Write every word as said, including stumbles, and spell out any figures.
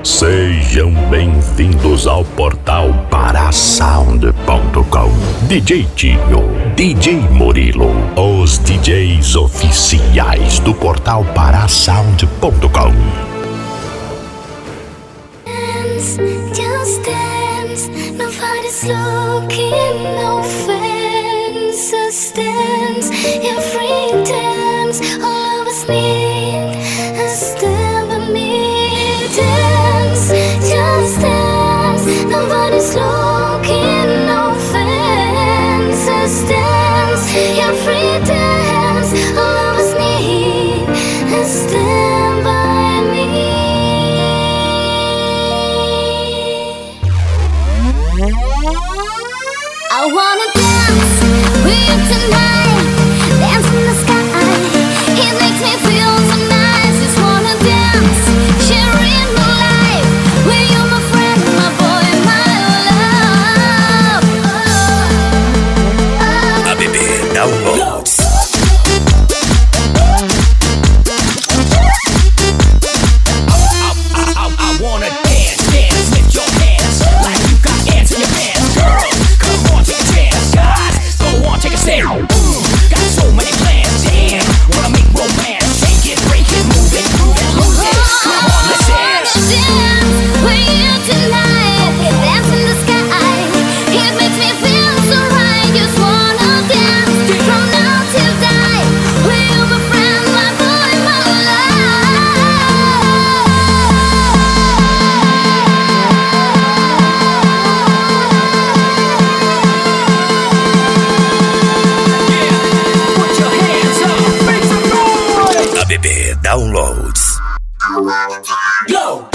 Sejam bem-vindos ao portal Parasound ponto com. D J Tinho, D J Murilo, os D Js oficiais do portal Parasound ponto com. Just dance, nobody's looking, no fences dance, yeah, free dance, all of us need a step by me. Dance, just dance, nobody's looking, no fences dance, yeah, free dance, all of us need a step by me. I wanna dance with you tonight, dance in the sky. It makes me feel so nice. Just wanna dance, sharing my life with you, my friend, my boy, my love. Oh, oh. A bebê downloads. I wanna dance, dance with your hands like you got ants in your pants, girl. Come on, take a chance, guys. Go on, take a stand. Ooh, got so many plans, damn. Wanna make romance, shake it, break it, move it, move it, lose it. Come on, let's dance. Dance with you tonight, dance in the sky. It makes me feel so right. Just wanna dance from now till die with you, my friend, my boy, my love. Put your hands up, make some noise. A bebê downloads. Go.